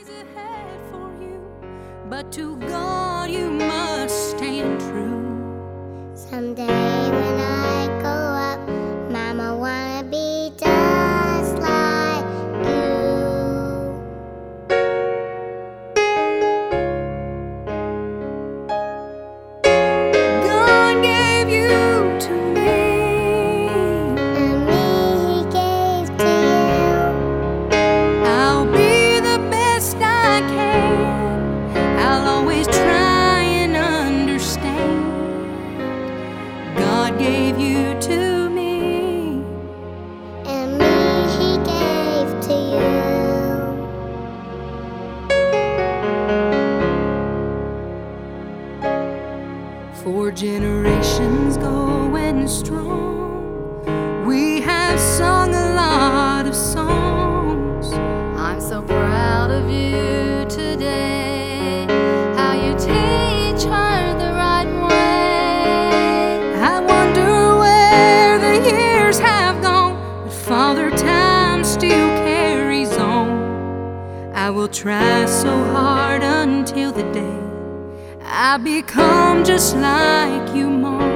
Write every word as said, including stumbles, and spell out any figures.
days ahead for you, but to God you must stand true. Someday when I grow up, Mama wanna be just like you. God gave you to me, And me He gave to you. I'll be the best I can, I'll always try and understand. God gave you to me, And me He gave to you. four generations going strong, we have sung a lot of songs. I'm so proud of you today, how you teach her the right way. I wonder where the years have gone, but Father Time still carries on. I will try so hard until the day I become just like you, Mom.